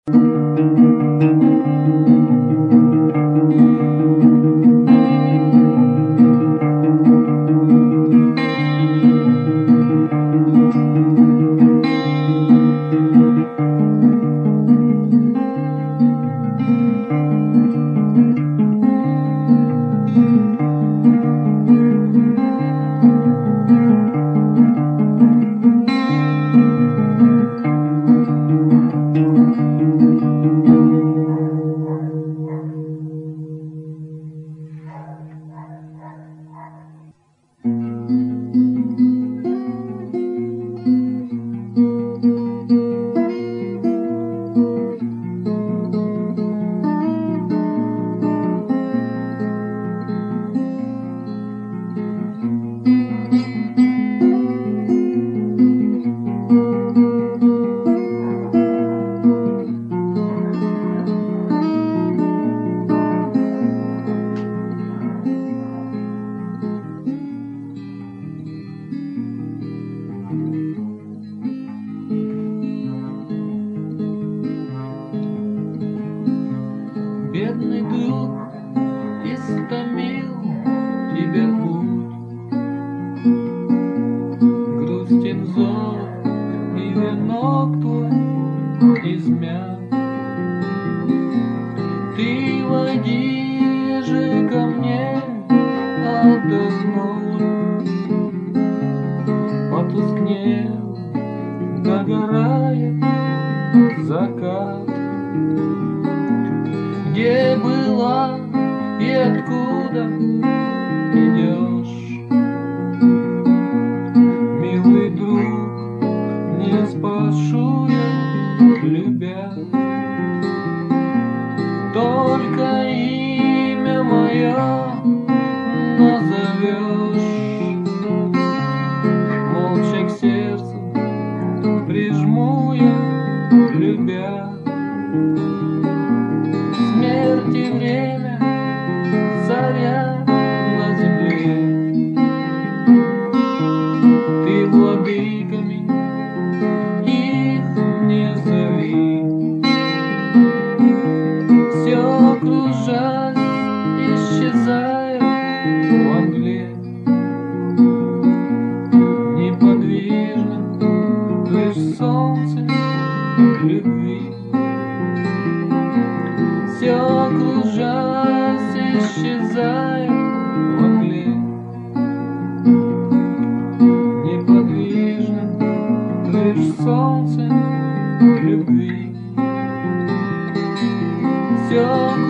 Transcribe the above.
Бедный друг истомил тебя путь, грустен взор и венок твой измят. Ты войди же ко мне, отдохнул, потускнел, догорает закат. Где была и откуда идешь, милый друг, не спрошу я, любя, только имя мое назовешь, молча к сердцу прижму я, любя. Смерть и время, заря на земле, ты владыками их не зови. Все кружась, исчезая во мгле, неподвижно лишь солнце любви. Все кружась, исчезая во мгле, неподвижно лишь солнце любви. Все